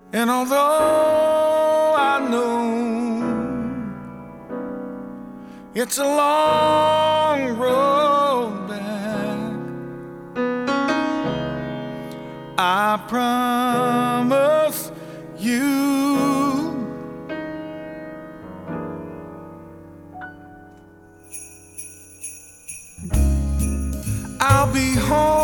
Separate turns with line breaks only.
And although I know it's a long road back, I promise you I'll be home